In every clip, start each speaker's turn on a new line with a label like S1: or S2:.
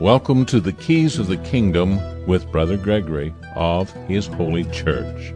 S1: Welcome to the Keys of the Kingdom with Brother Gregory of His Holy Church.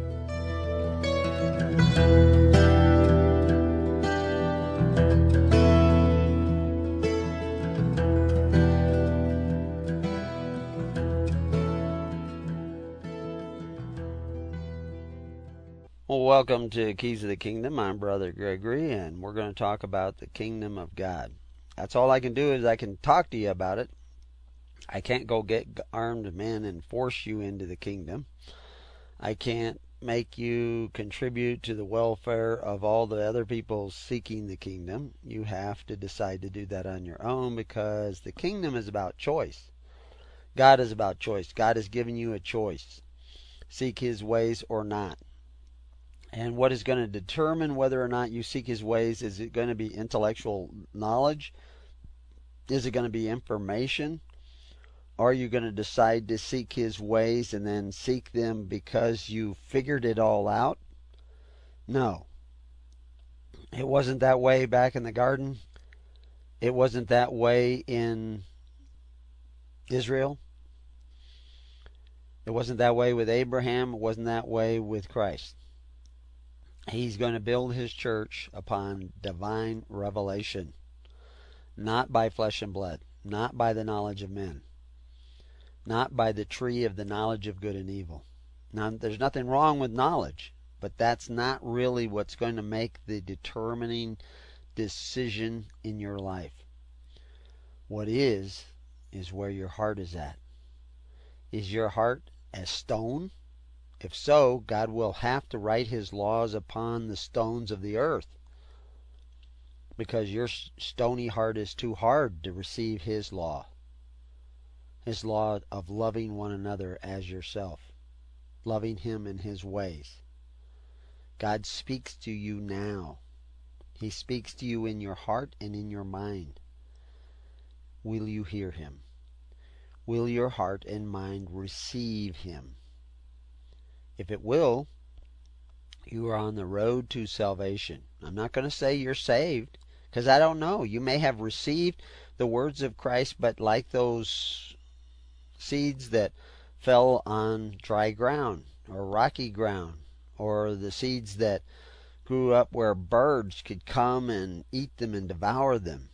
S2: Well, welcome to Keys of the Kingdom. I'm Brother Gregory, and we're going to talk about the Kingdom of God. That's all I can do is I can talk to you about it. I can't go get armed men and force you into the kingdom. I can't make you contribute to the welfare of all the other people seeking the kingdom. You have to decide to do that on your own, because the kingdom is about choice. God is about choice. God has given you a choice. Seek His ways or not. And what is going to determine whether or not you seek His ways? Is it going to be intellectual knowledge? Is it going to be information? Are you going to decide to seek His ways and then seek them because you figured it all out? No. It wasn't that way back in the garden. It wasn't that way in Israel. It wasn't that way with Abraham. It wasn't that way with Christ. He's going to build His church upon divine revelation, not by flesh and blood, not by the knowledge of men, not by the tree of the knowledge of good and evil. Now, there's nothing wrong with knowledge, but that's not really what's going to make the determining decision in your life. What is where your heart is at. Is your heart as stone? If so, God will have to write His laws upon the stones of the earth, because your stony heart is too hard to receive His law. His law of loving one another as yourself, loving Him in His ways. God speaks to you now. He speaks to you in your heart and in your mind. Will you hear Him? Will your heart and mind receive Him? If it will, you are on the road to salvation. I'm not going to say you're saved, because I don't know. You may have received the words of Christ, but like those seeds that fell on dry ground or rocky ground, or the seeds that grew up where birds could come and eat them and devour them.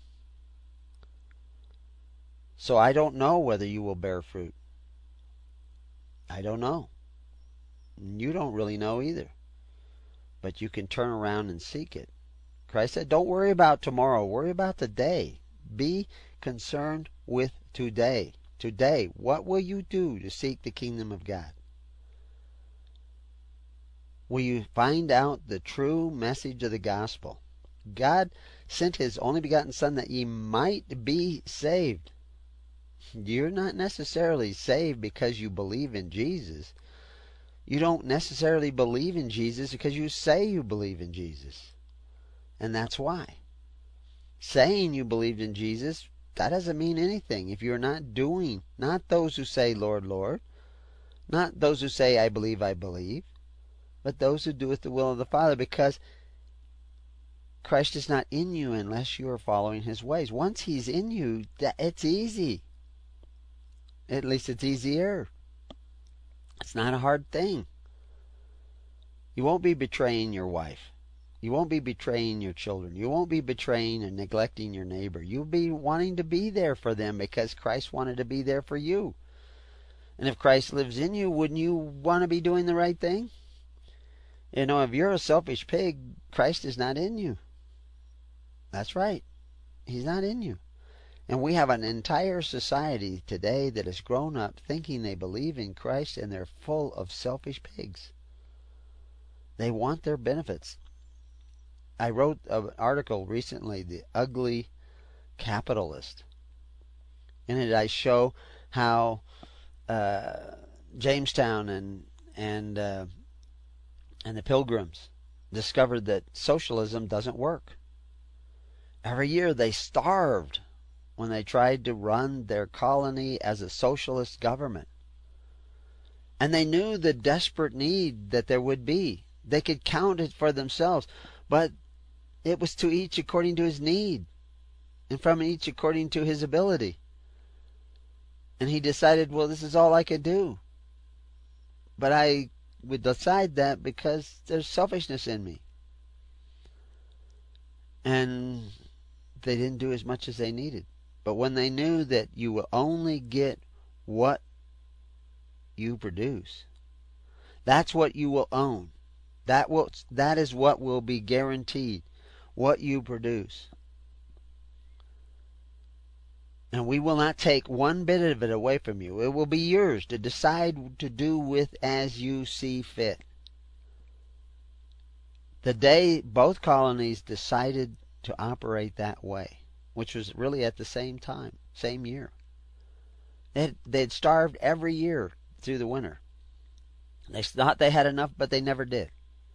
S2: So I don't know whether you will bear fruit. I don't know. You don't really know either. But you can turn around and seek it. Christ said, don't worry about tomorrow. Worry about the day. Be concerned with today. Today, what will you do to seek the kingdom of God? Will you find out the true message of the gospel? God sent His only begotten Son that ye might be saved. You're not necessarily saved because you believe in Jesus. You don't necessarily believe in Jesus because you say you believe in Jesus. And that's why. Saying you believed in Jesus, that doesn't mean anything if you're not doing. Not those who say, Lord, Lord. Not those who say, I believe, but those who doeth the will of the Father, because Christ is not in you unless you are following His ways. Once He's in you, it's easy. At least it's easier. It's not a hard thing. You won't be betraying your wife. You won't be betraying your children. You won't be betraying and neglecting your neighbor. You'll be wanting to be there for them because Christ wanted to be there for you. And if Christ lives in you, wouldn't you want to be doing the right thing? You know, if you're a selfish pig, Christ is not in you. That's right. He's not in you. And we have an entire society today that has grown up thinking they believe in Christ, and they're full of selfish pigs. They want their benefits. I wrote an article recently, The Ugly Capitalist. In it I show how Jamestown and the Pilgrims discovered that socialism doesn't work. Every year they starved when they tried to run their colony as a socialist government. And they knew the desperate need that there would be. They could count it for themselves, but it was to each according to his need, and from each according to his ability. And he decided, well, this is all I could do. But I would decide that because there's selfishness in me. And they didn't do as much as they needed. But when they knew that you will only get what you produce, that's what you will own. That is what will be guaranteed, what you produce. And we will not take one bit of it away from you. It will be yours to decide to do with as you see fit. The day both colonies decided to operate that way, which was really at the same time, same year. They'd starved every year through the winter. They thought they had enough, but they never did.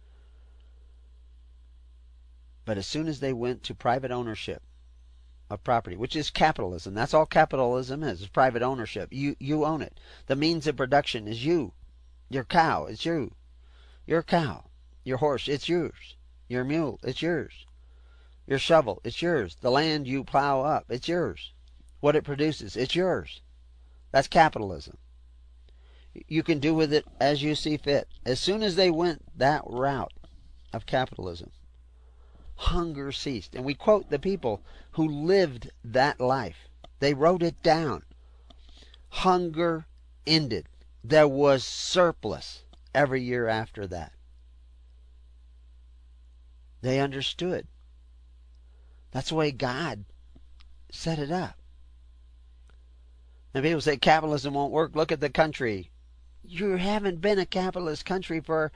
S2: But as soon as they went to private ownership of property, which is capitalism, that's all capitalism is private ownership. You own it. The means of production is you. Your cow, it's you. Your cow. Your horse, it's yours. Your mule, it's yours. Your shovel, it's yours. The land you plow up, it's yours. What it produces, it's yours. That's capitalism. You can do with it as you see fit. As soon as they went that route of capitalism, hunger ceased. And we quote the people who lived that life. They wrote it down. Hunger ended. There was surplus every year after that. They understood. That's the way God set it up. And people say capitalism won't work. Look at the country. You haven't been a capitalist country for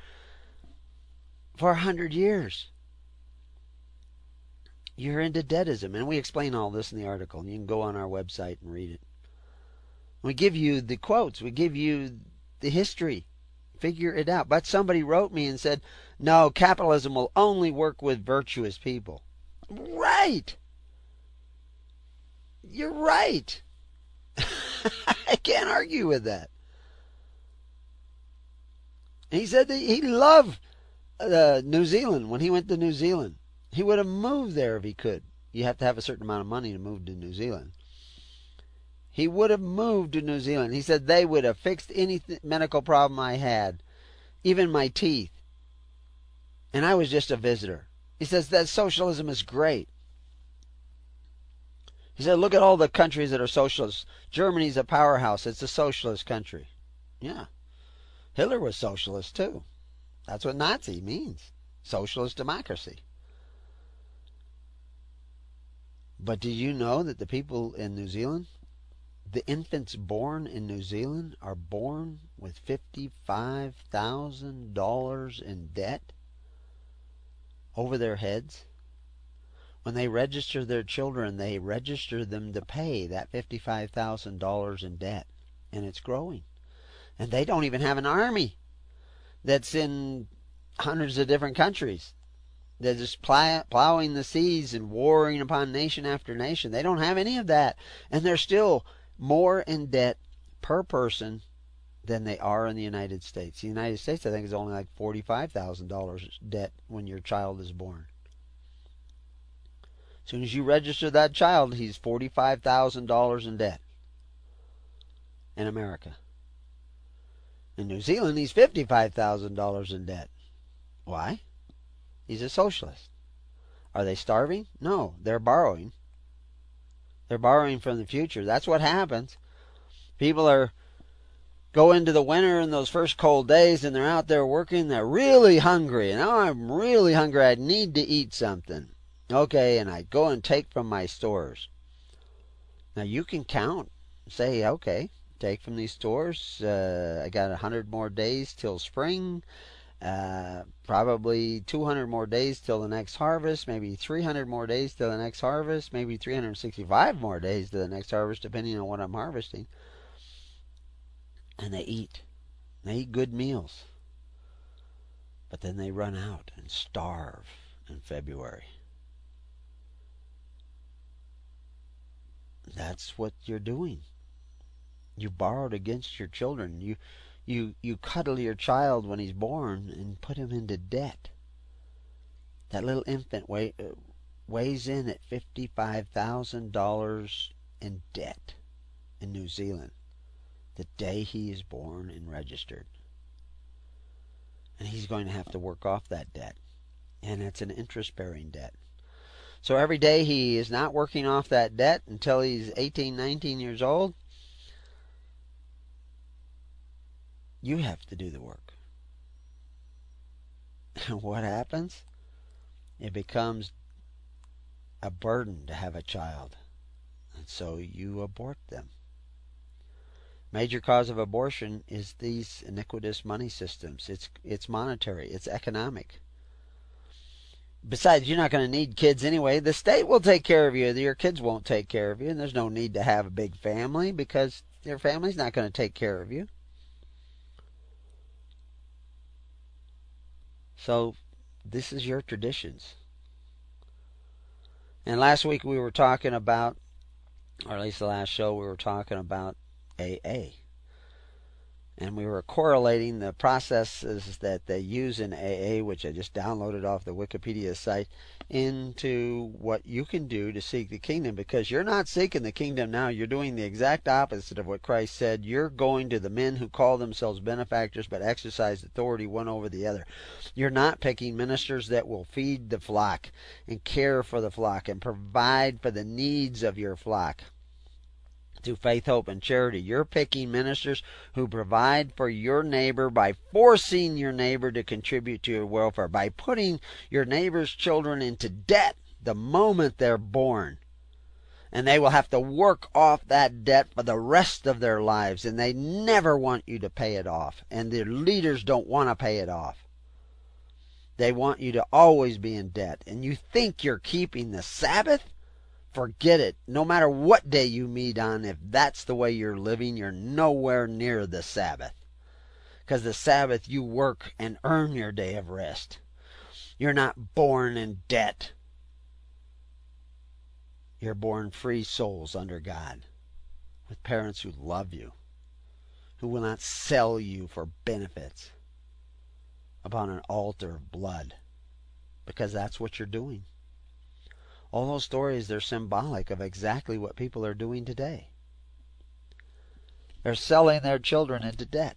S2: 100 years. You're into debtism. And we explain all this in the article. You can go on our website and read it. We give you the quotes. We give you the history. Figure it out. But somebody wrote me and said, no, capitalism will only work with virtuous people. Right. You're right. I can't argue with that. He said that he loved New Zealand when he went to New Zealand. He would have moved there if he could. You have to have a certain amount of money to move to New Zealand. He would have moved to New Zealand. He said they would have fixed any medical problem I had, even my teeth. And I was just a visitor. He says that socialism is great. He said, look at all the countries that are socialist. Germany's a powerhouse. It's a socialist country. Yeah. Hitler was socialist too. That's what Nazi means. Socialist democracy. But do you know that the people in New Zealand, the infants born in New Zealand are born with $55,000 in debt over their heads? When they register their children, they register them to pay that $55,000 in debt. And it's growing. And they don't even have an army that's in hundreds of different countries. They're just plowing the seas and warring upon nation after nation. They don't have any of that. And they're still more in debt per person than they are in the United States. The United States, I think, is only like $45,000 debt when your child is born. As soon as you register that child, he's $45,000 in debt in America. In New Zealand, he's $55,000 in debt. Why? He's a socialist. Are they starving? No, they're borrowing. They're borrowing from the future. That's what happens. People go into the winter in those first cold days and they're out there working. They're really hungry. And now I'm really hungry. I need to eat something. Okay, and I go and take from my stores. Now you can count. Say, okay, take from these stores. I got 100 more days till spring. Probably 200 more days till the next harvest, maybe 300 more days till the next harvest, maybe 365 more days to the next harvest, depending on what I'm harvesting. And they eat. They eat good meals. But then they run out and starve in February. That's what you're doing. You borrowed against your children. You cuddle your child when he's born and put him into debt. That little infant weighs in at $55,000 in debt in New Zealand. the day he is born and registered. And he's going to have to work off that debt. And it's an interest-bearing debt. So every day he is not working off that debt until he's 18, 19 years old, you have to do the work. And what happens? It becomes a burden to have a child. And so you abort them. Major cause of abortion is these iniquitous money systems. It's monetary. It's economic. Besides, you're not going to need kids anyway. The state will take care of you. Your kids won't take care of you. And there's no need to have a big family because your family's not going to take care of you. So this is your traditions. And last week we were talking about, or at least the last show we were talking about AA. And we were correlating the processes that they use in AA, which I just downloaded off the Wikipedia site, into what you can do to seek the kingdom. Because you're not seeking the kingdom now. You're doing the exact opposite of what Christ said. You're going to the men who call themselves benefactors but exercise authority one over the other. You're not picking ministers that will feed the flock and care for the flock and provide for the needs of your flock through faith, hope, and charity. You're picking ministers who provide for your neighbor by forcing your neighbor to contribute to your welfare, by putting your neighbor's children into debt the moment they're born. And they will have to work off that debt for the rest of their lives, and they never want you to pay it off. And their leaders don't want to pay it off. They want you to always be in debt. And you think you're keeping the Sabbath? Forget it. No matter what day you meet on, if that's the way you're living, you're nowhere near the Sabbath. Because the Sabbath, you work and earn your day of rest. You're not born in debt. You're born free souls under God, with parents who love you, who will not sell you for benefits upon an altar of blood, because that's what you're doing. All those stories, they're symbolic of exactly what people are doing today. They're selling their children into debt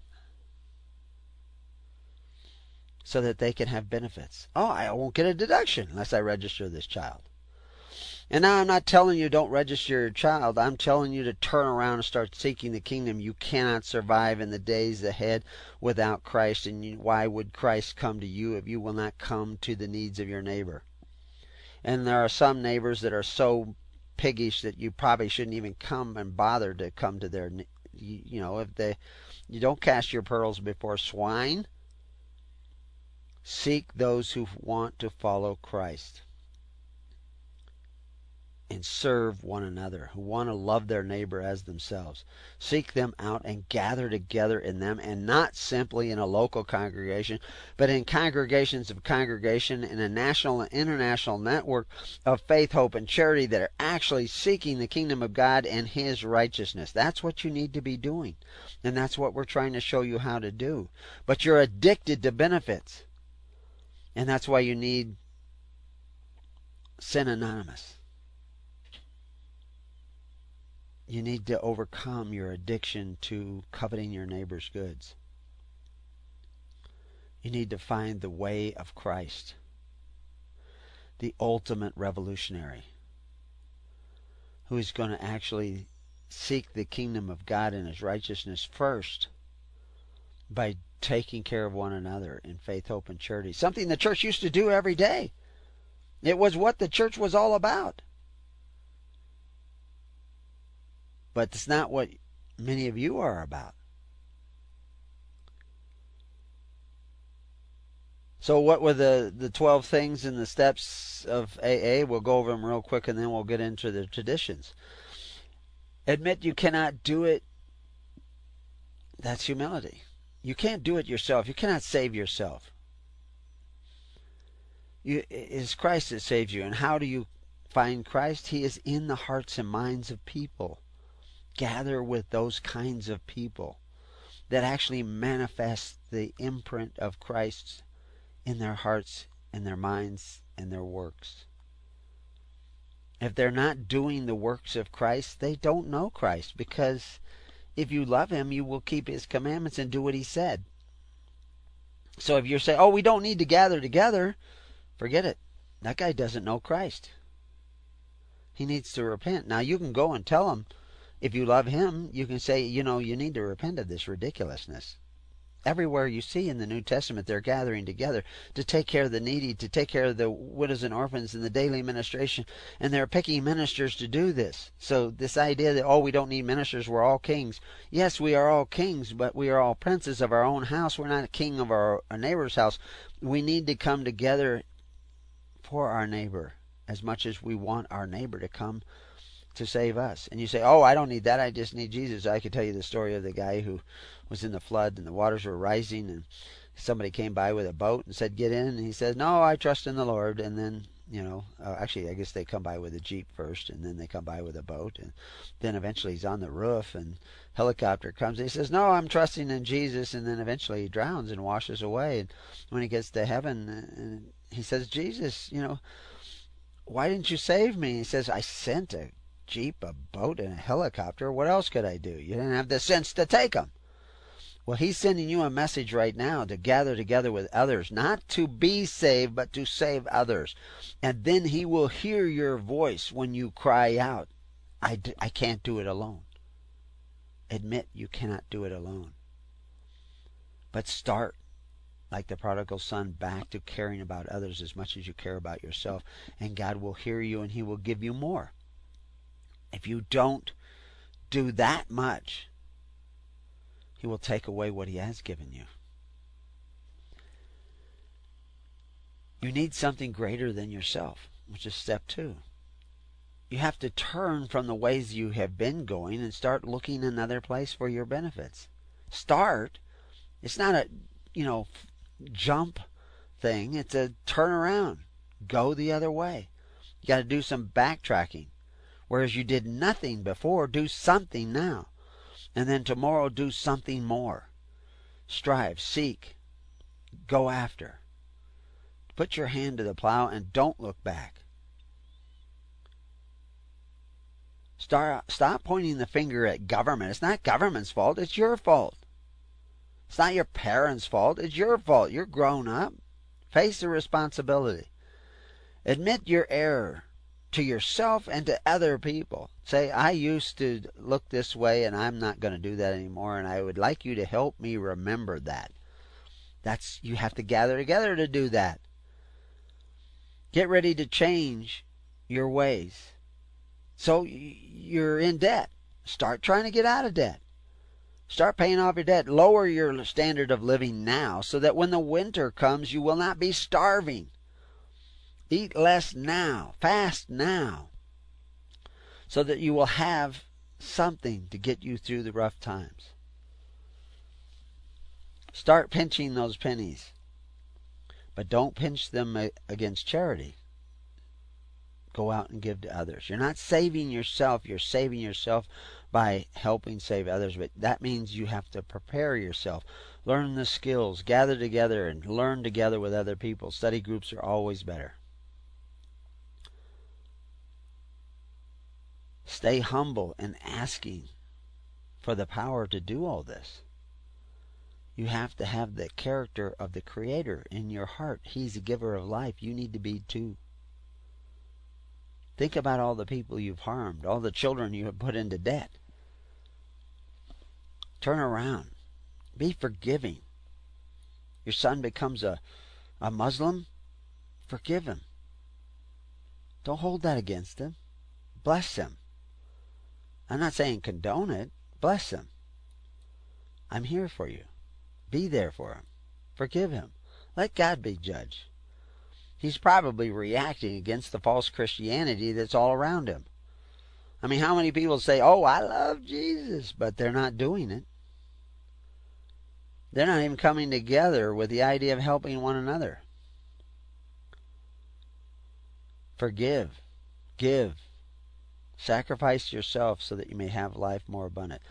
S2: so that they can have benefits. Oh, I won't get a deduction unless I register this child. And now I'm not telling you don't register your child. I'm telling you to turn around and start seeking the kingdom. You cannot survive in the days ahead without Christ. And why would Christ come to you if you will not come to the needs of your neighbor? And there are some neighbors that are so piggish that you probably shouldn't even come and bother to come to their, if you don't cast your pearls before swine. Seek those who want to follow Christ and serve one another, who want to love their neighbor as themselves. Seek them out and gather together in them, and not simply in a local congregation, but in congregations of congregation, in a national and international network of faith, hope, and charity that are actually seeking the kingdom of God and His righteousness. That's what you need to be doing, and that's what we're trying to show you how to do. But you're addicted to benefits, and that's why you need Sin Anonymous. You need to overcome your addiction to coveting your neighbor's goods. You need to find the way of Christ, the ultimate revolutionary, who is going to actually seek the kingdom of God and His righteousness first by taking care of one another in faith, hope, and charity. Something the church used to do every day. It was what the church was all about. But it's not what many of you are about. So what were the 12 things and the steps of AA? We'll go over them real quick and then we'll get into the traditions. Admit you cannot do it. That's humility. You can't do it yourself. You cannot save yourself. It is Christ that saves you. And how do you find Christ? He is in the hearts and minds of people. Gather with those kinds of people that actually manifest the imprint of Christ in their hearts and their minds and their works. If they're not doing the works of Christ, they don't know Christ, because If you love him, you will keep his commandments and do what he said. So if you're saying, oh, we don't need to gather together, forget it. That guy doesn't know Christ. He needs to repent. Now, you can go and tell him, if you love him, you can say, you need to repent of this ridiculousness. Everywhere you see in the New Testament, they're gathering together to take care of the needy, to take care of the widows and orphans in the daily ministration, and they're picking ministers to do this. So this idea that, we don't need ministers, we're all kings. Yes, we are all kings, but we are all princes of our own house. We're not a king of our neighbor's house. We need to come together for our neighbor as much as we want our neighbor to come to save us. And you say, I don't need that, I just need Jesus. I could tell you the story of the guy who was in the flood and the waters were rising, and somebody came by with a boat and said, get in. And he said, no, I trust in the Lord. And then, actually, I guess they come by with a jeep first, and then they come by with a boat. And then eventually he's on the roof, and helicopter comes. And he says, no, I'm trusting in Jesus. And then eventually he drowns and washes away. And when he gets to heaven, he says, Jesus, why didn't you save me? He says, I sent a jeep, a boat, and a helicopter. What else could I do? You didn't have the sense to take them. Well, he's sending you a message right now to gather together with others, not to be saved, but to save others. And then he will hear your voice when you cry out, I can't do it alone. Admit you cannot do it alone. But start, like the prodigal son, back to caring about others as much as you care about yourself. And God will hear you and he will give you more. If you don't do that much, he will take away what he has given you. You need something greater than yourself, which is step 2. You have to turn from the ways you have been going and start looking another place for your benefits. Start. It's not a, jump thing. It's a turn around. Go the other way. You got to do some backtracking. Whereas you did nothing before, do something now. And then tomorrow, do something more. Strive, seek, go after. Put your hand to the plow and don't look back. Stop pointing the finger at government. It's not government's fault, it's your fault. It's not your parents' fault, it's your fault. You're grown up. Face the responsibility. Admit your error to yourself and to other people. Say, I used to look this way and I'm not going to do that anymore, and I would like you to help me remember that. You have to gather together to do that. Get ready to change your ways. So you're in debt. Start trying to get out of debt. Start paying off your debt. Lower your standard of living now so that when the winter comes, you will not be starving. Eat less now. Fast now. So that you will have something to get you through the rough times. Start pinching those pennies. But don't pinch them against charity. Go out and give to others. You're not saving yourself. You're saving yourself by helping save others. But that means you have to prepare yourself. Learn the skills. Gather together and learn together with other people. Study groups are always better. Stay humble and asking for the power to do all this. You have to have the character of the Creator in your heart. He's the giver of life. You need to be too. Think about all the people you've harmed, all the children you have put into debt. Turn around. Be forgiving. Your son becomes a Muslim, forgive him. Don't hold that against him. Bless him. I'm not saying condone it. Bless him. I'm here for you. Be there for him. Forgive him. Let God be judge. He's probably reacting against the false Christianity that's all around him. I mean, how many people say, oh, I love Jesus, but they're not doing it. They're not even coming together with the idea of helping one another. Forgive. Give. Sacrifice yourself so that you may have life more abundant.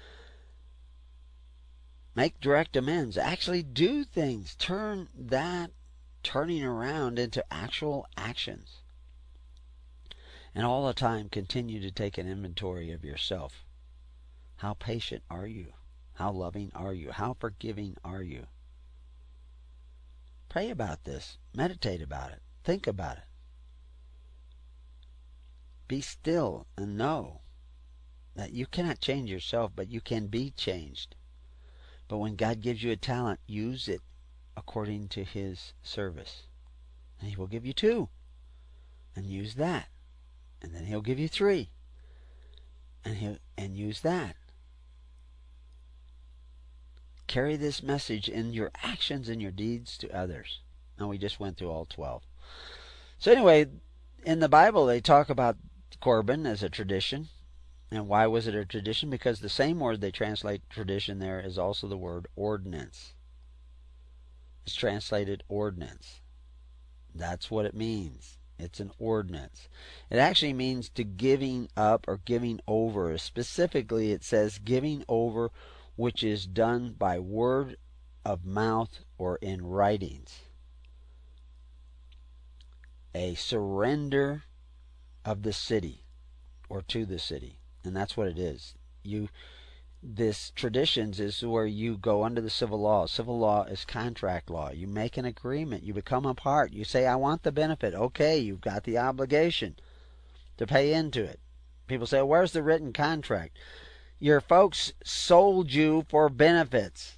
S2: Make direct amends. Actually do things. Turn that turning around into actual actions. And all the time continue to take an inventory of yourself. How patient are you? How loving are you? How forgiving are you? Pray about this. Meditate about it. Think about it. Be still and know that you cannot change yourself, but you can be changed. But when God gives you a talent, use it according to His service. And He will give you 2. And use that. And then He'll give you 3. And use that. Carry this message in your actions and your deeds to others. And we just went through all 12. So anyway, in the Bible they talk about Corban as a tradition. And why was it a tradition? Because the same word they translate tradition there is also the word ordinance. It's translated ordinance. That's what it means. It's an ordinance. It actually means to giving up or giving over. Specifically, it says giving over, which is done by word of mouth or in writings. A surrender of the city or to the city. And that's what it is. This traditions is where you go under the civil law. Civil law is contract law. You make an agreement. You become a part. You say, I want the benefit. Okay, you've got the obligation to pay into it. People say, where's the written contract? Your folks sold you for benefits.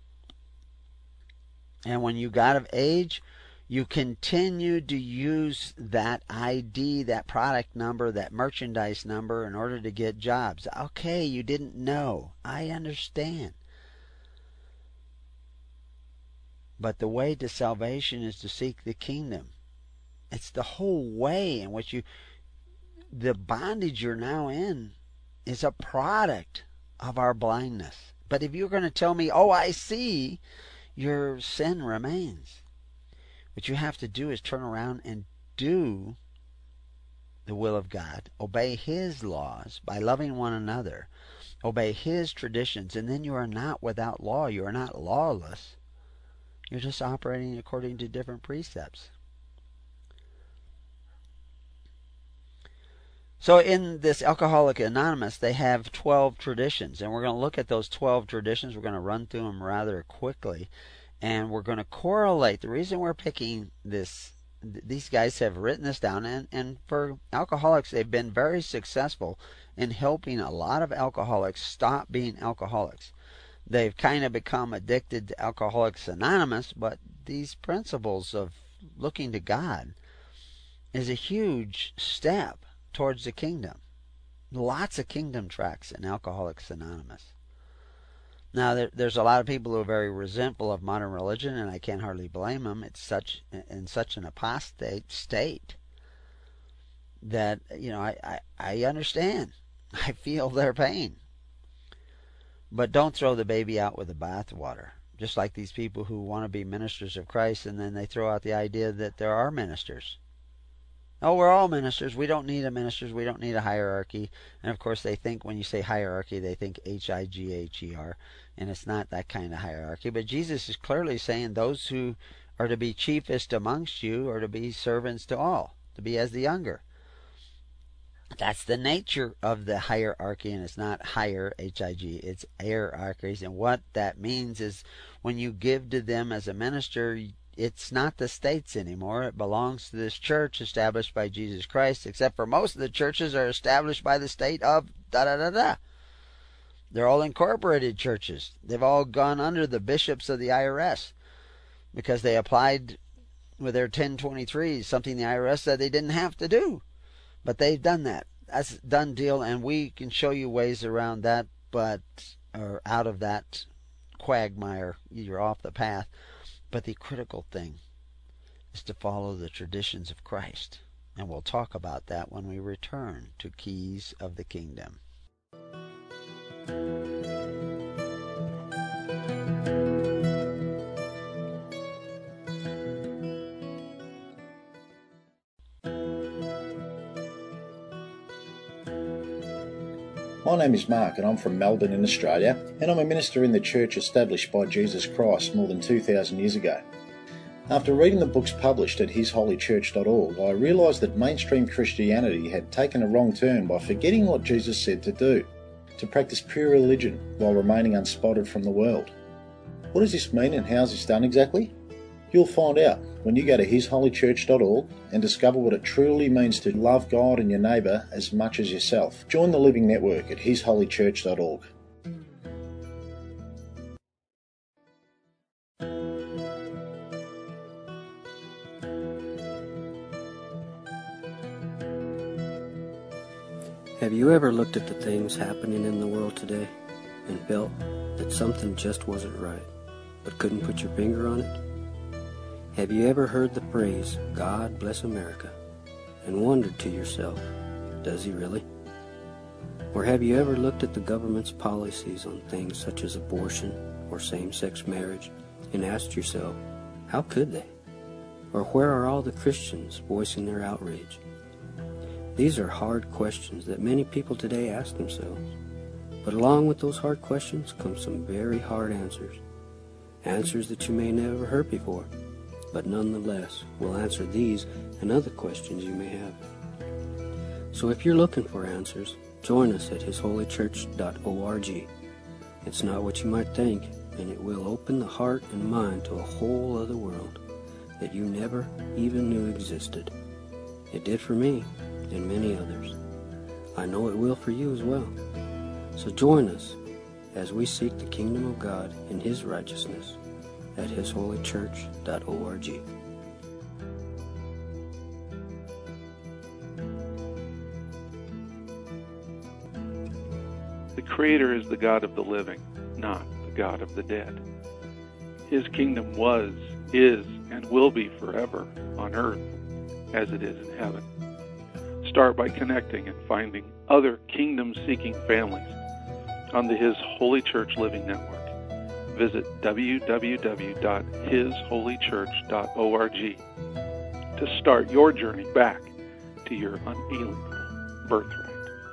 S2: And when you got of age, you continued to use that ID, that product number, that merchandise number in order to get jobs. Okay, you didn't know. I understand. But the way to salvation is to seek the kingdom. It's the whole way in which the bondage you're now in is a product of our blindness. But if you're going to tell me, oh, I see, your sin remains. What you have to do is turn around and do the will of God. Obey His laws by loving one another. Obey His traditions. And then you are not without law. You are not lawless. You're just operating according to different precepts. So in this Alcoholics Anonymous, they have 12 traditions. And we're going to look at those 12 traditions. We're going to run through them rather quickly. And we're going to correlate. The reason we're picking this, these guys have written this down. And for alcoholics, they've been very successful in helping a lot of alcoholics stop being alcoholics. They've kind of become addicted to Alcoholics Anonymous, but these principles of looking to God is a huge step towards the kingdom. Lots of kingdom tracks in Alcoholics Anonymous. Now, there's a lot of people who are very resentful of modern religion, and I can't hardly blame them. It's in such an apostate state that, I understand. I feel their pain. But don't throw the baby out with the bathwater. Just like these people who want to be ministers of Christ, and then they throw out the idea that there are ministers. Oh, we're all ministers. We don't need a ministers. We don't need a hierarchy. And of course, they think when you say hierarchy, they think Higher. And it's not that kind of hierarchy. But Jesus is clearly saying those who are to be chiefest amongst you are to be servants to all, to be as the younger. That's the nature of the hierarchy, and it's not higher, H-I-G, it's hierarchies. And what that means is when you give to them as a minister, it's not the state's anymore. It belongs to this church established by Jesus Christ, except for most of the churches are established by the state of da-da-da-da. They're all incorporated churches. They've all gone under the bishops of the IRS because they applied with their 1023s, something the IRS said they didn't have to do. But they've done that. That's a done deal, and we can show you ways around that, or out of that quagmire. You're off the path. But the critical thing is to follow the traditions of Christ. And we'll talk about that when we return to Keys of the Kingdom.
S3: My name is Mark and I'm from Melbourne in Australia, and I'm a minister in the church established by Jesus Christ more than 2,000 years ago. After reading the books published at hisholychurch.org, I realised that mainstream Christianity had taken a wrong turn by forgetting what Jesus said to do. to practice pure religion while remaining unspotted from the world. What does this mean and how is this done exactly? You'll find out when you go to hisholychurch.org and discover what it truly means to love God and your neighbour as much as yourself. Join the Living Network at hisholychurch.org.
S4: Have you ever looked at the things happening in the world today and felt that something just wasn't right, but couldn't put your finger on it? Have you ever heard the phrase, "God bless America," and wondered to yourself, does he really? Or have you ever looked at the government's policies on things such as abortion or same-sex marriage and asked yourself, how could they? Or where are all the Christians voicing their outrage? These are hard questions that many people today ask themselves. But along with those hard questions come some very hard answers. Answers that you may never heard before, but nonetheless will answer these and other questions you may have. So if you're looking for answers, join us at hisholychurch.org. It's not what you might think, and it will open the heart and mind to a whole other world that you never even knew existed. It did for me and many others. I know it will for you as well. So join us as we seek the kingdom of God and His righteousness at hisholychurch.org.
S5: The Creator is the God of the living, not the God of the dead. His kingdom was, is, and will be forever on earth as it is in heaven. Start by connecting and finding other kingdom-seeking families on the His Holy Church Living Network. Visit www.hisholychurch.org to start your journey back to your unalienable birthright.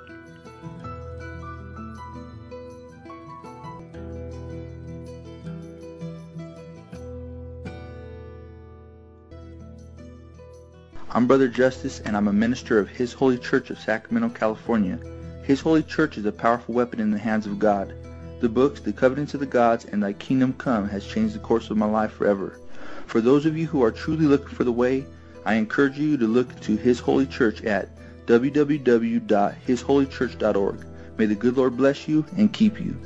S6: I'm Brother Justice, and I'm a minister of His Holy Church of Sacramento, California. His Holy Church is a powerful weapon in the hands of God. The books, The Covenants of the Gods, and Thy Kingdom Come has changed the course of my life forever. For those of you who are truly looking for the way, I encourage you to look to His Holy Church at www.hisholychurch.org. May the good Lord bless you and keep you.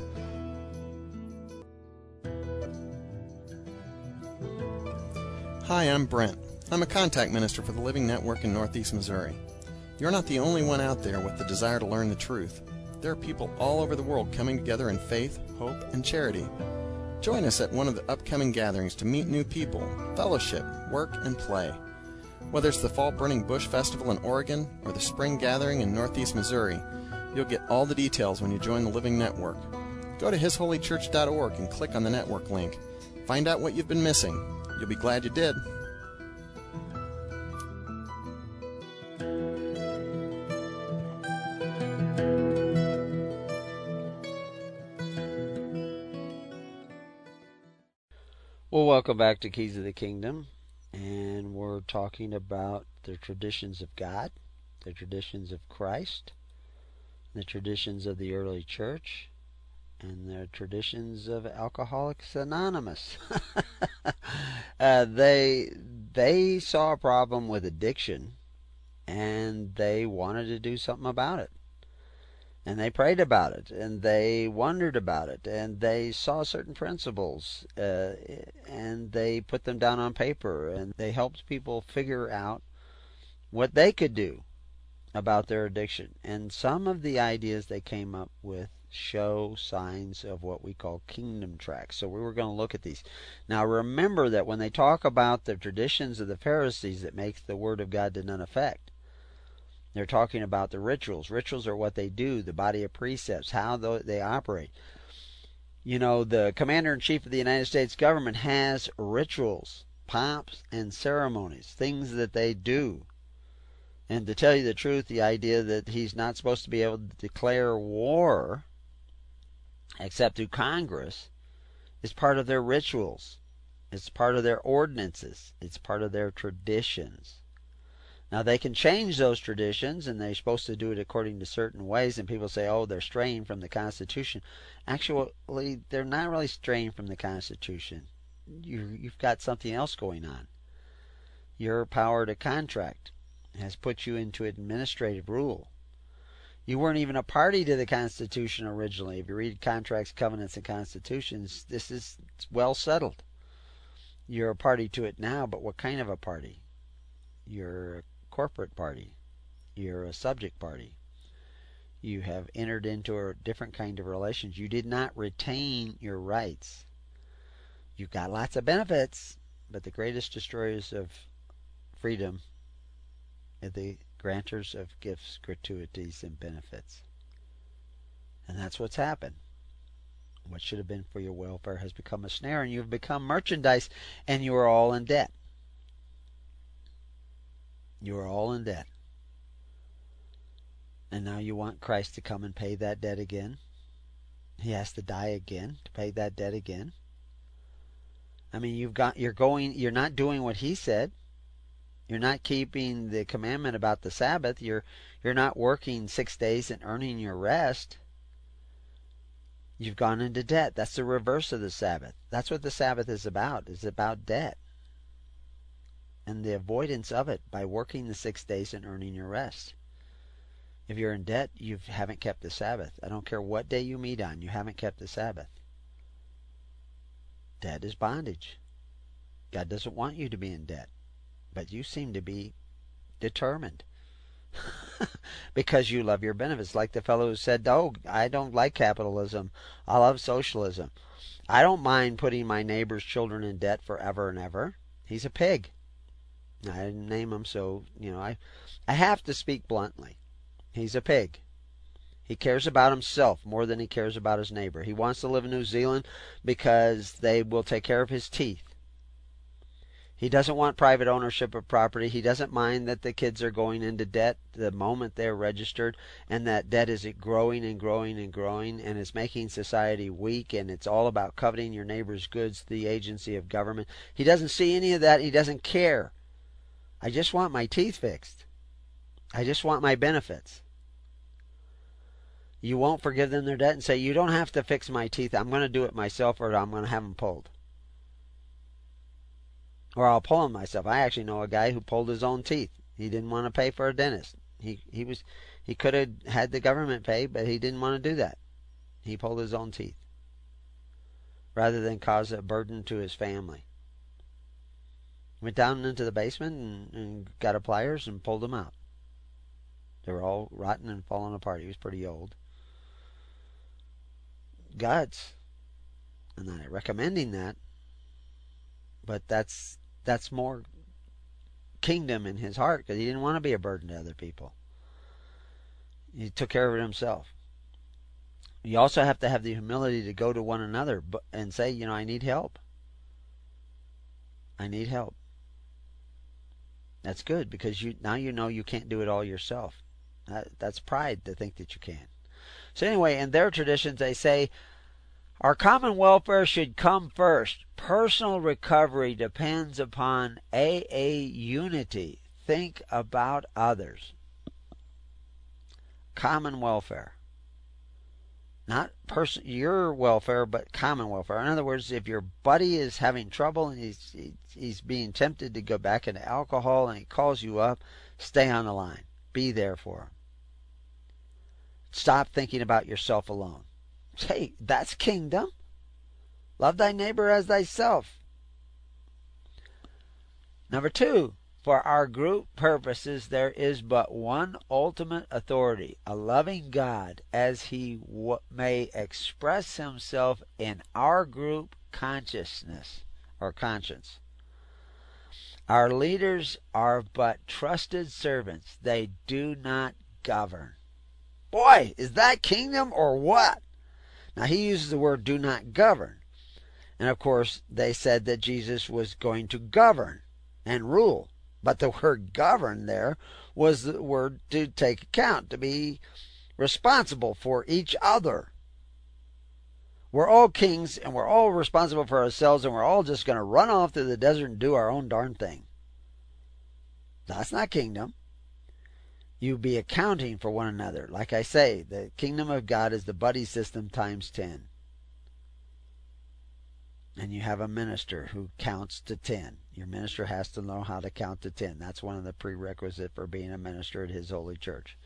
S7: Hi, I'm Brent. I'm a contact minister for the Living Network in Northeast Missouri. You're not the only one out there with the desire to learn the truth. There are people all over the world coming together in faith, hope, and charity. Join us at one of the upcoming gatherings to meet new people, fellowship, work, and play. Whether it's the Fall Burning Bush Festival in Oregon or the Spring Gathering in Northeast Missouri, you'll get all the details when you join the Living Network. Go to hisholychurch.org and click on the network link. Find out what you've been missing. You'll be glad you did.
S2: Well, welcome back to Keys of the Kingdom, and we're talking about the traditions of God, the traditions of Christ, the traditions of the early church, and the traditions of Alcoholics Anonymous. They saw a problem with addiction, and they wanted to do something about it. And they prayed about it, and they wondered about it, and they saw certain principles, and they put them down on paper, and they helped people figure out what they could do about their addiction. And some of the ideas they came up with show signs of what we call kingdom tracks. So we were going to look at these. Now remember that when they talk about the traditions of the Pharisees, it makes the Word of God to none effect. They're talking about the rituals. Rituals are what they do, the body of precepts, how they operate. You know, the Commander-in-Chief of the United States government has rituals, pomps, and ceremonies, things that they do. And to tell you the truth, the idea that he's not supposed to be able to declare war except through Congress is part of their rituals. It's part of their ordinances. It's part of their traditions. Now, they can change those traditions, and they're supposed to do it according to certain ways, and people say, oh, they're straying from the Constitution. Actually, they're not really straying from the Constitution. You've got something else going on. Your power to contract has put you into administrative rule. You weren't even a party to the Constitution originally. If you read contracts, covenants, and constitutions, this is well settled. You're a party to it now, but what kind of a party? You're a corporate party. You're a subject party. You have entered into a different kind of relations. You did not retain your rights. You got lots of benefits, but the greatest destroyers of freedom are the grantors of gifts, gratuities, and benefits. And that's what's happened. What should have been for your welfare has become a snare, and you've become merchandise, and you are all in debt. You are all in debt. And now you want Christ to come and pay that debt again. He has to die again to pay that debt again. I mean, you're not doing what he said. You're not keeping the commandment about the Sabbath. You're not working 6 days and earning your rest. You've gone into debt. That's the reverse of the Sabbath. That's what the Sabbath is about. It's about debt. And the avoidance of it by working the 6 days and earning your rest. If you're in debt, you haven't kept the Sabbath. I don't care what day you meet on, you haven't kept the Sabbath. Debt is bondage. God doesn't want you to be in debt. But you seem to be determined. Because you love your benefits. Like the fellow who said, oh, I don't like capitalism. I love socialism. I don't mind putting my neighbor's children in debt forever and ever. He's a pig. I didn't name him, so, I have to speak bluntly. He's a pig. He cares about himself more than he cares about his neighbor. He wants to live in New Zealand because they will take care of his teeth. He doesn't want private ownership of property. He doesn't mind that the kids are going into debt the moment they're registered, and that debt is growing and growing and growing, and it's making society weak, and it's all about coveting your neighbor's goods, the agency of government. He doesn't see any of that. He doesn't care. I just want my teeth fixed. I just want my benefits. You won't forgive them their debt and say, you don't have to fix my teeth. I'm going to do it myself, or I'm going to have them pulled. Or I'll pull them myself. I actually know a guy who pulled his own teeth. He didn't want to pay for a dentist. He could have had the government pay, but he didn't want to do that. He pulled his own teeth rather than cause a burden to his family. Went down into the basement and got a pliers and pulled them out. They were all rotten and falling apart. He was pretty old. Guts. I'm not recommending that, but that's more kingdom in his heart, because he didn't want to be a burden to other people. He took care of it himself. You also have to have the humility to go to one another and say, I need help. I need help. That's good, because now you know you can't do it all yourself. That's pride to think that you can. So anyway, in their traditions, they say, our common welfare should come first. Personal recovery depends upon AA unity. Think about others. Common welfare. Not your welfare, but common welfare. In other words, if your buddy is having trouble and he's being tempted to go back into alcohol and he calls you up, stay on the line. Be there for him. Stop thinking about yourself alone. Hey, that's kingdom. Love thy neighbor as thyself. Number 2, for our group purposes, there is but one ultimate authority, a loving God, as he may express himself in our group consciousness or conscience. Our leaders are but trusted servants. They do not govern. Boy, is that kingdom or what? Now, he uses the word do not govern. And, of course, they said that Jesus was going to govern and rule. But the word govern there was the word to take account, to be responsible for each other. We're all kings, and we're all responsible for ourselves, and we're all just going to run off to the desert and do our own darn thing. That's not kingdom. You be accounting for one another. Like I say, the kingdom of God is the buddy system times 10. And you have a minister who counts to 10. Your minister has to know how to count to 10. That's one of the prerequisites for being a minister at His Holy Church.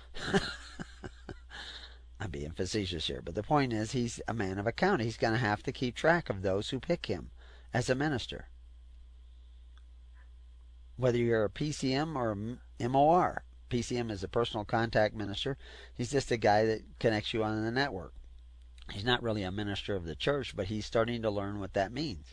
S2: I'm being facetious here, but the point is he's a man of account. He's going to have to keep track of those who pick him as a minister. Whether you're a PCM or a MOR. PCM is a personal contact minister. He's just a guy that connects you on the network. He's not really a minister of the church, but he's starting to learn what that means.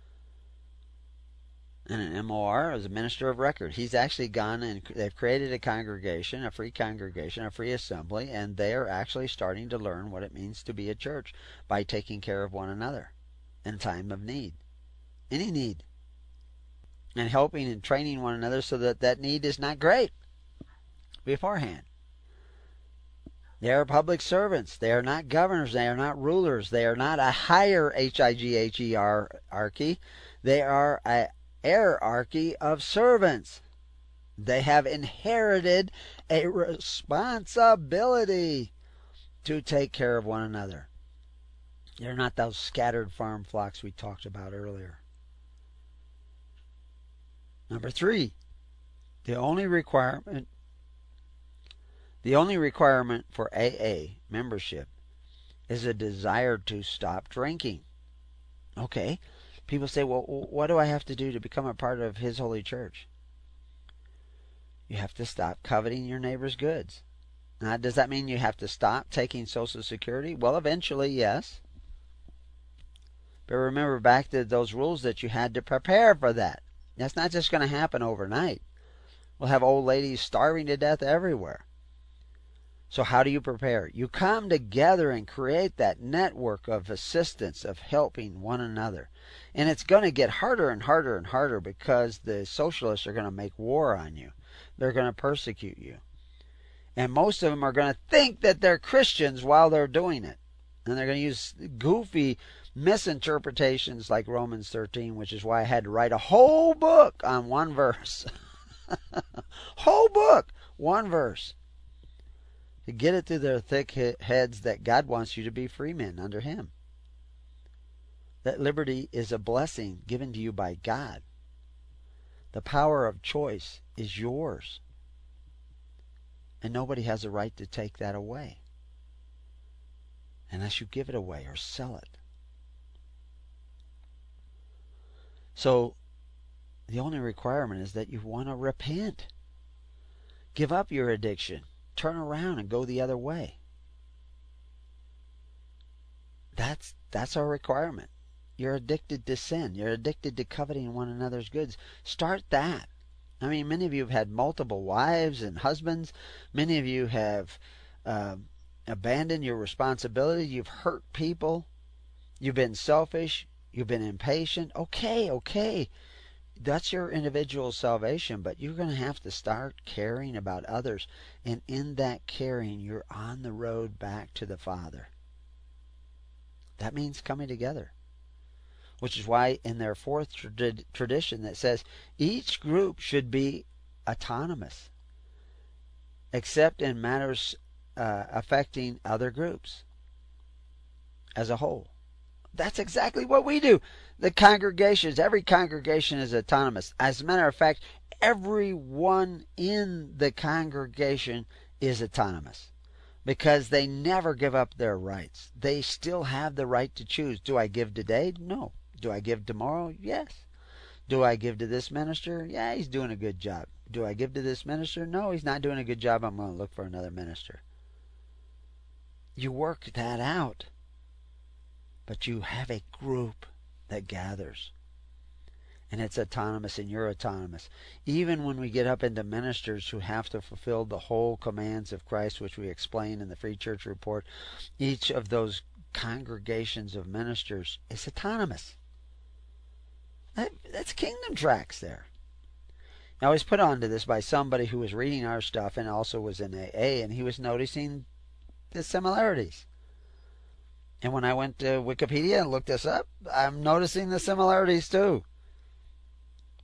S2: And an MOR is a minister of record. He's actually gone and they've created a congregation, a free assembly, and they are actually starting to learn what it means to be a church by taking care of one another in time of need. Any need. And helping and training one another so that that need is not great beforehand. They are public servants. They are not governors. They are not rulers. They are not a higher hierarchy. They are a hierarchy of servants. They have inherited a responsibility to take care of one another. They're not those scattered farm flocks we talked about earlier. Number 3, the only requirement for AA membership is a desire to stop drinking. Okay. People say, well, what do I have to do to become a part of His Holy Church? You have to stop coveting your neighbor's goods. Now, does that mean you have to stop taking Social Security? Well, eventually, yes. But remember back to those rules that you had to prepare for that. That's not just going to happen overnight. We'll have old ladies starving to death everywhere. So how do you prepare? You come together and create that network of assistance, of helping one another. And it's going to get harder and harder and harder because the socialists are going to make war on you. They're going to persecute you. And most of them are going to think that they're Christians while they're doing it. And they're going to use goofy misinterpretations like Romans 13, which is why I had to write a whole book on one verse. Whole book, one verse. To get it through their thick heads that God wants you to be free men under Him. That liberty is a blessing given to you by God. The power of choice is yours. And nobody has a right to take that away. Unless you give it away or sell it. So, the only requirement is that you want to repent. Give up your addiction. Turn around and go the other way. That's our requirement. You're addicted to sin. You're addicted to coveting one another's goods. Start that. I mean, many of you have had multiple wives and husbands. Many of you have abandoned your responsibility. You've hurt people. You've been selfish. You've been impatient. Okay. That's your individual salvation, but you're going to have to start caring about others. And in that caring, you're on the road back to the Father. That means coming together. Which is why in their fourth tradition that says each group should be autonomous, except in matters affecting other groups as a whole. That's exactly what we do. The congregations, every congregation is autonomous. As a matter of fact, everyone in the congregation is autonomous because they never give up their rights. They still have the right to choose. Do I give today? No. Do I give tomorrow? Yes. Do I give to this minister? Yeah, he's doing a good job. Do I give to this minister? No, he's not doing a good job. I'm going to look for another minister. You work that out. But you have a group that gathers. And it's autonomous, and you're autonomous. Even when we get up into ministers who have to fulfill the whole commands of Christ, which we explain in the Free Church Report, each of those congregations of ministers is autonomous. That's kingdom tracks there. Now, I was put onto this by somebody who was reading our stuff and also was in AA, and he was noticing the similarities. And when I went to Wikipedia and looked this up, I'm noticing the similarities too.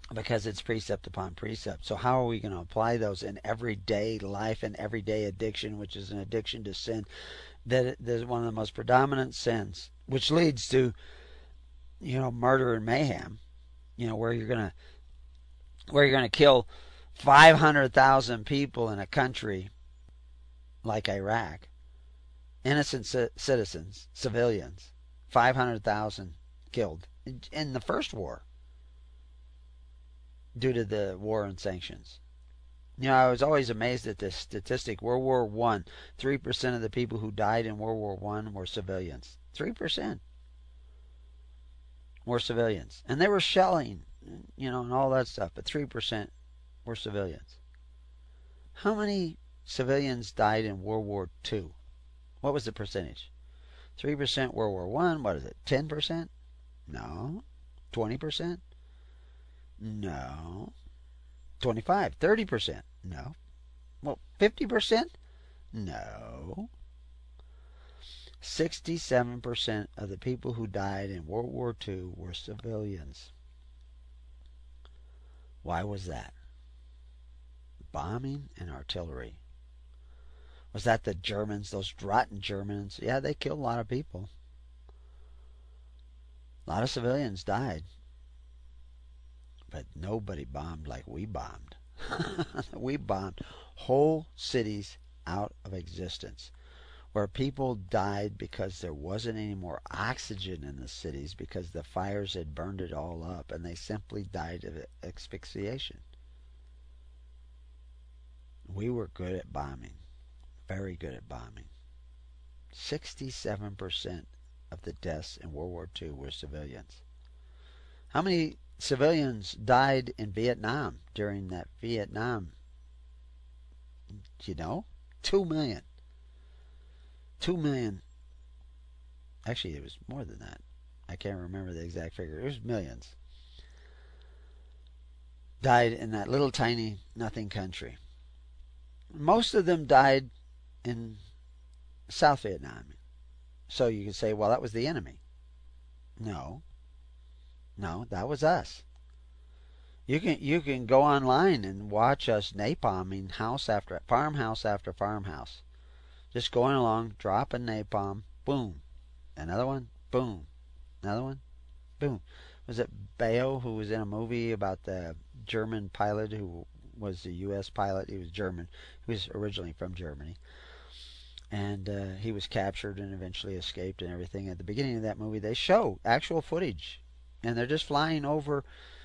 S2: because it's precept upon precept. So how are we going to apply those in everyday life and everyday addiction, which is an addiction to sin? That is one of the most predominant sins, which leads to, murder and mayhem. Where you're going to kill 500,000 people in a country like Iraq, innocent citizens, civilians, 500,000 killed in the first war due to the war and sanctions. I was always amazed at this statistic. World War I, 3% of the people who died in World War I were civilians. 3% were civilians. And they were shelling, and all that stuff, but 3% were civilians. How many civilians died in World War II? What was the percentage? 3% World War I, what is it, 10%? No. 20%? No. 25, 30%? No. Well, 50%? No. 67% of the people who died in World War II were civilians. Why was that? Bombing and artillery. Was that the Germans, those rotten Germans? Yeah, they killed a lot of people. A lot of civilians died. But nobody bombed like we bombed. We bombed whole cities out of existence, where people died because there wasn't any more oxygen in the cities because the fires had burned it all up, and they simply died of asphyxiation. We were good at bombing, very good at bombing. 67% of the deaths in World War II were civilians. How many civilians died in Vietnam during that Vietnam? 2 million. 2 million. Actually, it was more than that. I can't remember the exact figure. It was millions. Died in that little tiny nothing country. Most of them died in South Vietnam. So you could say, well, that was the enemy. No, that was us. You can go online and watch us napalming house after farmhouse after farmhouse. Just going along, dropping napalm, boom. Another one, boom. Another one, boom. Was it Bayo who was in a movie about the German pilot who was the U.S. pilot? He was German. He was originally from Germany. And he was captured and eventually escaped and everything. At the beginning of that movie, they show actual footage. And they're just flying over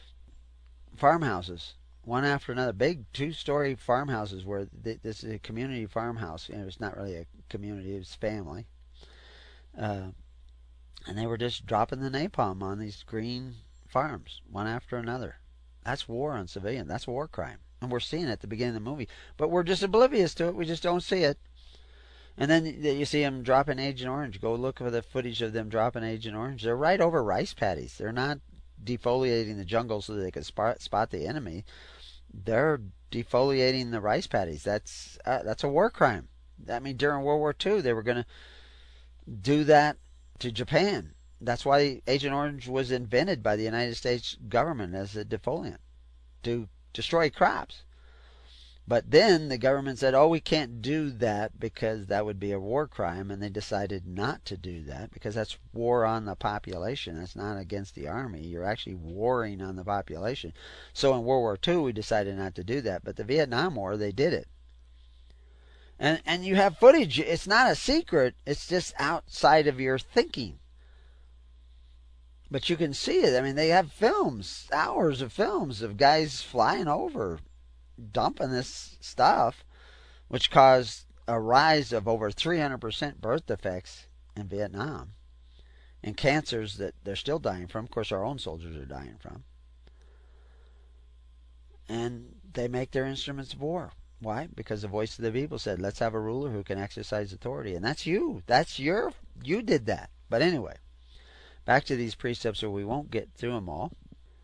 S2: farmhouses, one after another. Big 2-story farmhouses where this is a community farmhouse. It's not really a community, it's family. And they were just dropping the napalm on these green farms, one after another. That's war on civilians. That's a war crime. And we're seeing it at the beginning of the movie. But we're just oblivious to it. We just don't see it. And then you see them dropping Agent Orange. Go look for the footage of them dropping Agent Orange. They're right over rice paddies. They're not defoliating the jungle so that they can spot the enemy. They're defoliating the rice paddies. That's a war crime. I mean, during World War II, they were going to do that to Japan. That's why Agent Orange was invented by the United States government as a defoliant, to destroy crops. But then the government said, we can't do that because that would be a war crime, and they decided not to do that because that's war on the population. That's not against the army. You're actually warring on the population. So in World War II, we decided not to do that. But the Vietnam War, they did it. And you have footage. It's not a secret. It's just outside of your thinking. But you can see it. I mean, they have films, hours of films of guys flying over, dumping this stuff, which caused a rise of over 300% birth defects in Vietnam, and cancers that they're still dying from. Of course, our own soldiers are dying from. And they make their instruments of war. Why? Because the voice of the people said, let's have a ruler who can exercise authority. And that's you. You did that. But anyway, back to these precepts, so we won't get through them all.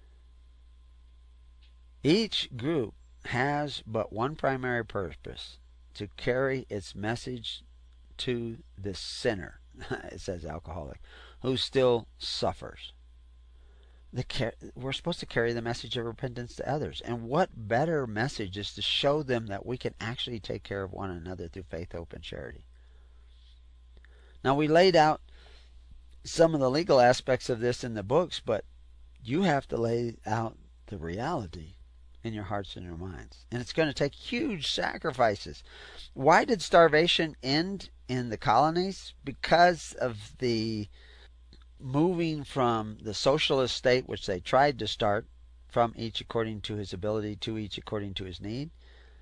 S2: Each group has but one primary purpose: to carry its message to the sinner, it says alcoholic, who still suffers. we're supposed to carry the message of repentance to others. And what better message is to show them that we can actually take care of one another through faith, hope, and charity. Now, we laid out some of the legal aspects of this in the books, but you have to lay out the reality in your hearts and your minds. And it's going to take huge sacrifices. Why did starvation end in the colonies? Because of the moving from the socialist state, which they tried to start, from each according to his ability to each according to his need,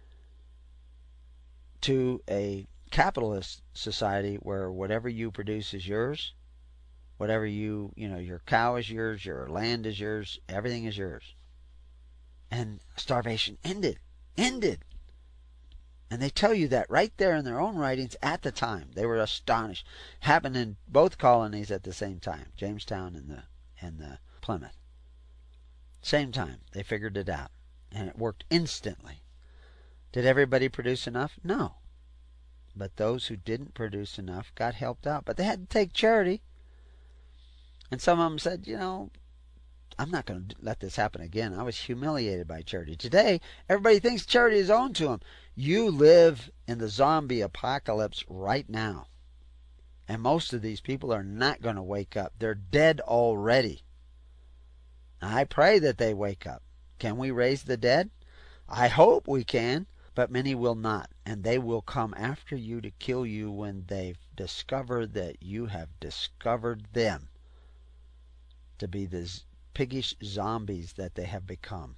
S2: to a capitalist society where whatever you produce is yours. Whatever your cow is yours, your land is yours, everything is yours. And starvation ended. And they tell you that right there in their own writings at the time. They were astonished. Happened in both colonies at the same time, Jamestown and the Plymouth. Same time. They figured it out. And it worked instantly. Did everybody produce enough? No. But those who didn't produce enough got helped out. But they had to take charity. And some of them said, I'm not going to let this happen again. I was humiliated by charity. Today, everybody thinks charity is owed to them. You live in the zombie apocalypse right now. And most of these people are not going to wake up. They're dead already. I pray that they wake up. Can we raise the dead? I hope we can, but many will not. And they will come after you to kill you when they discover that you have discovered them to be the piggish zombies that they have become.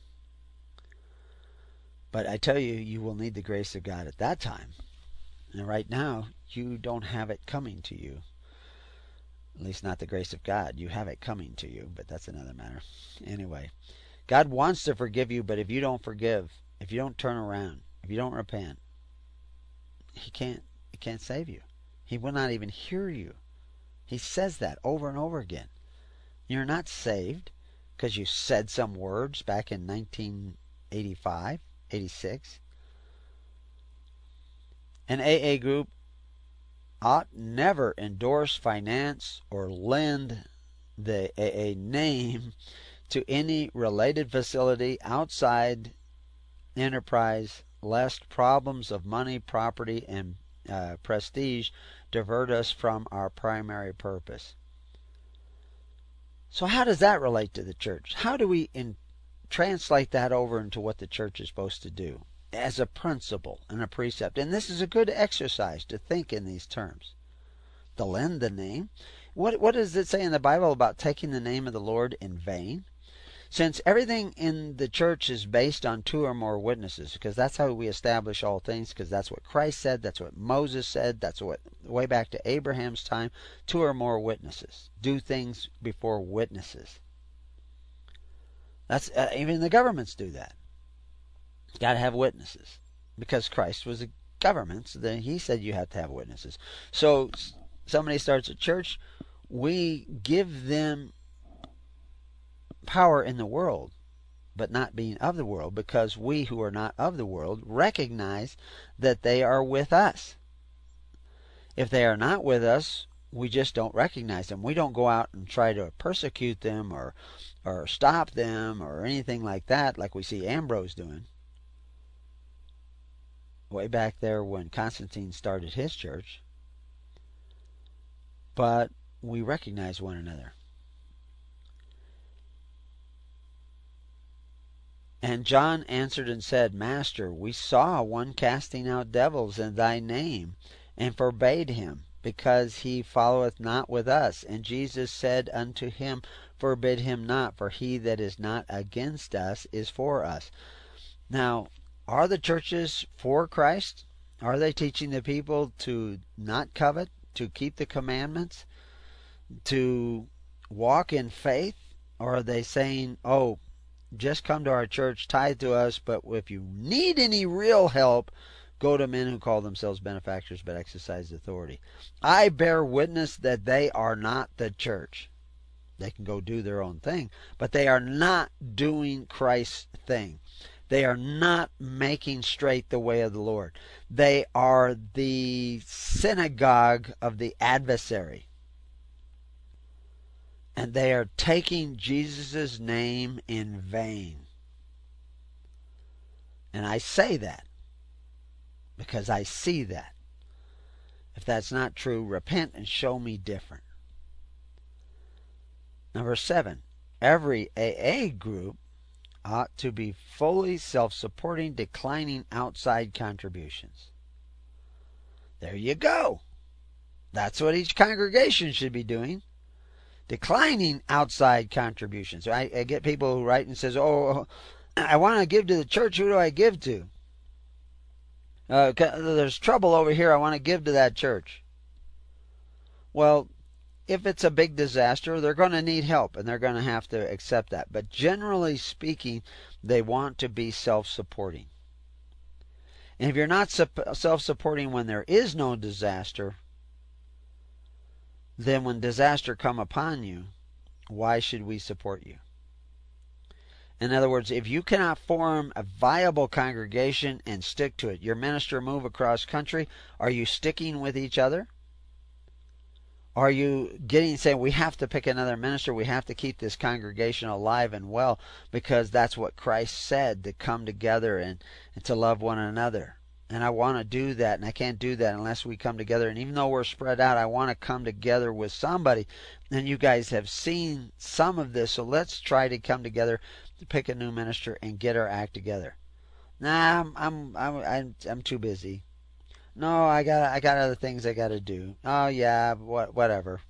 S2: But I tell you, you will need the grace of God at that time. And right now, you don't have it coming to you. At least not the grace of God. You have it coming to you, but that's another matter. Anyway, God wants to forgive you, but if you don't forgive, if you don't turn around, if you don't repent, He can't save you. He will not even hear you. He says that over and over again. You're not saved because you said some words back in 1985, 86. An AA group ought never endorse, finance, or lend the AA name to any related facility outside enterprise, lest problems of money, property, and prestige divert us from our primary purpose. So how does that relate to the church? How do we translate that over into what the church is supposed to do as a principle and a precept? And this is a good exercise to think in these terms. To lend the name. What does it say in the Bible about taking the name of the Lord in vain? Since everything in the church is based on two or more witnesses, because that's how we establish all things, because that's what Christ said, that's what Moses said, that's what, way back to Abraham's time, two or more witnesses. Do things before witnesses. That's even the governments do that. Got to have witnesses, because Christ was a government, so then He said you have to have witnesses. So somebody starts a church, we give them power in the world, but not being of the world, because we who are not of the world recognize that they are with us. If they are not with us, we just don't recognize them. We don't go out and try to persecute them or stop them or anything like that, like we see Ambrose doing way back there when Constantine started his church. But we recognize one another. And John answered and said, Master, we saw one casting out devils in thy name, and forbade him, because he followeth not with us. And Jesus said unto him, Forbid him not, for he that is not against us is for us. Now, are the churches for Christ? Are they teaching the people to not covet, to keep the commandments, to walk in faith? Or are they saying, just come to our church, tithe to us, but if you need any real help, go to men who call themselves benefactors but exercise authority? I bear witness that they are not the church. They can go do their own thing, but they are not doing Christ's thing. They are not making straight the way of the Lord. They are the synagogue of the adversary. And they are taking Jesus' name in vain. And I say that because I see that. If that's not true, repent and show me different. Number 7, every AA group ought to be fully self-supporting, declining outside contributions. There you go. That's what each congregation should be doing. Declining outside contributions. I get people who write and says, "Oh, I want to give to the church. Who do I give to? There's trouble over here. I want to give to that church." Well, if it's a big disaster, they're going to need help, and they're going to have to accept that. But generally speaking, they want to be self-supporting. And if you're not self-supporting when there is no disaster, then when disaster come upon you, why should we support you? In other words, if you cannot form a viable congregation and stick to it, your minister move across country, are you sticking with each other? Are you saying we have to pick another minister, we have to keep this congregation alive and well because that's what Christ said, to come together and to love one another. And I want to do that, and I can't do that unless we come together. And even though we're spread out, I want to come together with somebody. And you guys have seen some of this, so let's try to come together to pick a new minister and get our act together. Nah, I'm too busy. No, I got other things I got to do. Oh yeah, whatever.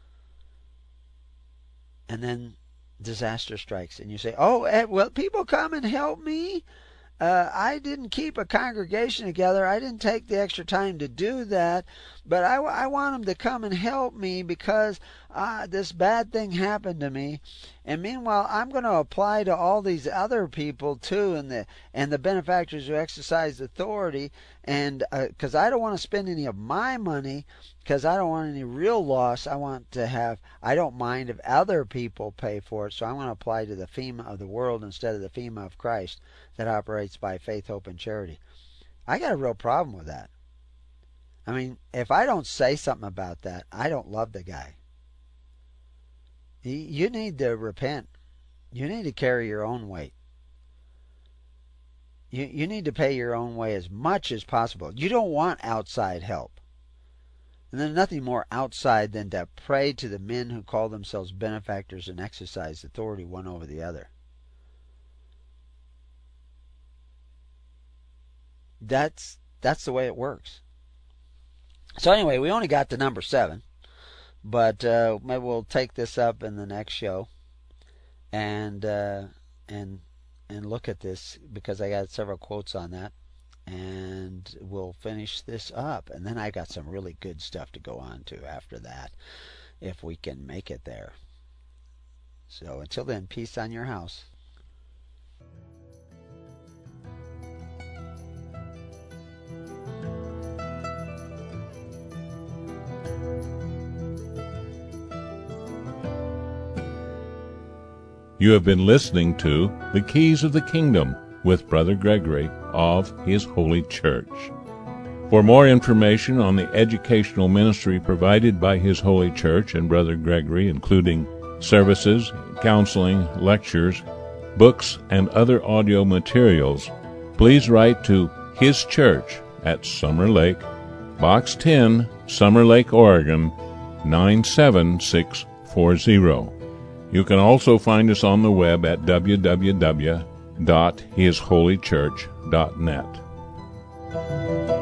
S2: And then disaster strikes, and you say, "Oh, well, people come and help me. I didn't keep a congregation together. I didn't take the extra time to do that, but I want them to come and help me because this bad thing happened to me. And meanwhile, I'm going to apply to all these other people too, and the benefactors who exercise authority, and because I don't want to spend any of my money, because I don't want any real loss. I don't mind if other people pay for it, so I'm going to apply to the FEMA of the world instead of the FEMA of Christ that operates by faith, hope, and charity." I got a real problem with that. I mean, if I don't say something about that, I don't love the guy. You need to repent. You need to carry your own weight. You need to pay your own way as much as possible. You don't want outside help. And there's nothing more outside than to pray to the men who call themselves benefactors and exercise authority one over the other. That's the way it works. So anyway, we only got to number 7, but maybe we'll take this up in the next show and look at this, because I got several quotes on that, and we'll finish this up, and then I got some really good stuff to go on to after that, if we can make it there. So until then, peace on your house.
S1: You have been listening to The Keys of the Kingdom with Brother Gregory of His Holy Church. For more information on the educational ministry provided by His Holy Church and Brother Gregory, including services, counseling, lectures, books, and other audio materials, please write to His Church at Summer Lake, Box 10, Summer Lake, Oregon, 97640. You can also find us on the web at www.hisholychurch.net.